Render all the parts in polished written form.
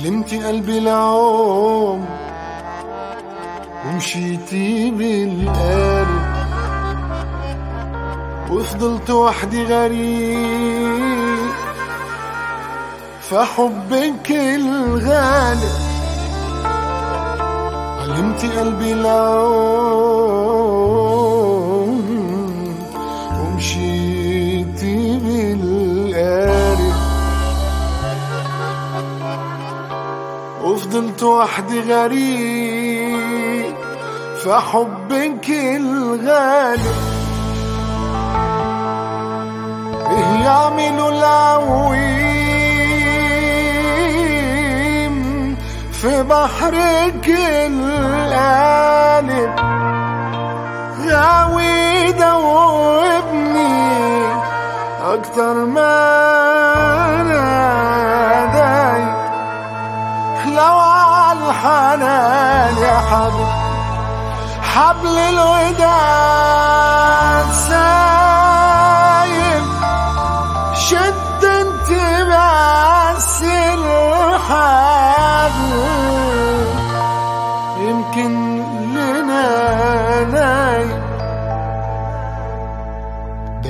علمتي قلبي العوم ومشيتي بالقارب، وفضلت وحدي غريب فحبك الغالب. علمتي قلبي العوم ومشيتي بالقارب، وفضلت وحدي غريب فحبك الغالب. إيه يعملوا العويم في بحرك القالب، غاوي دوبني أكتر ما أنا دايب. لو عالحنان يا حبيب حبل الوداع سايب، شد انت بس الحبل يمكن لنا نايم. ده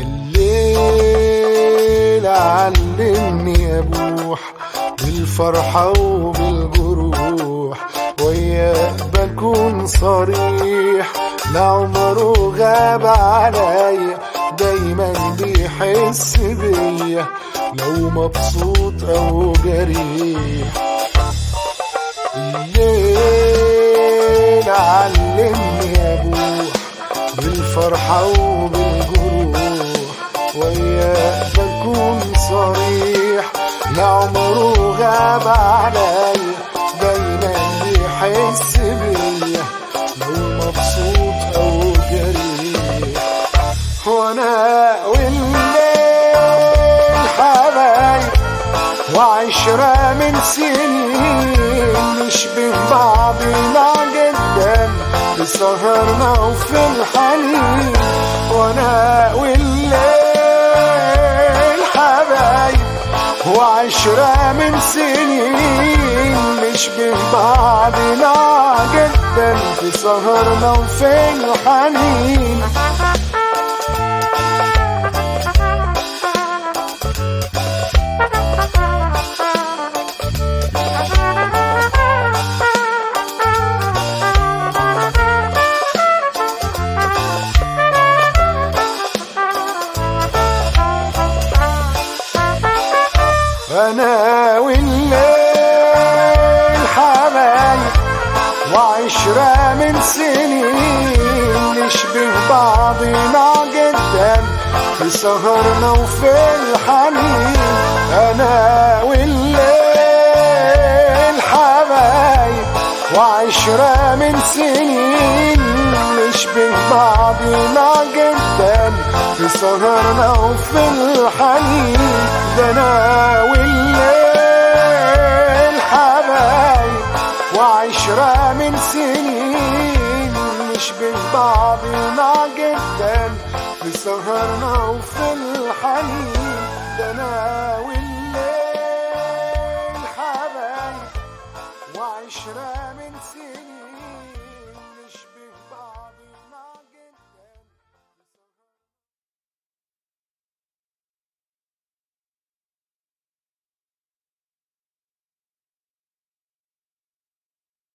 الليل علمني ابوح بالفرحة وبالجروح، وياك بكون صريح لعمره غاب عليا، دايما بيحس بيا لو مبسوط او جريح. الليل علمني ابوح بالفرحة وبالجروح، وياك بكون صريح لعمره غاب عليا، دايما بيحس بيا لو مبسوط او جريح. وانا والليل حبايب وعشرة من سنين، نشبه بعضنا جدا بسهرنا وفي الحنين. وانا والليل حبايب وعشرة من سنين، نشبه بعضنا جدا في سهرنا وفي الحنين. أنا والليل حبايب وعشرة من سنين، نشبه بعضنا جدا في سهرنا وفي الحنين. أنا والليل حبايب وعشرة من سنين، نشبه بعضنا جدا في سهرنا وفي الحنين. ده أنا والليل حبايب وعشرة من سنين، نشبه بعضنا جدا في سهرنا وفي الحنين. ده أنا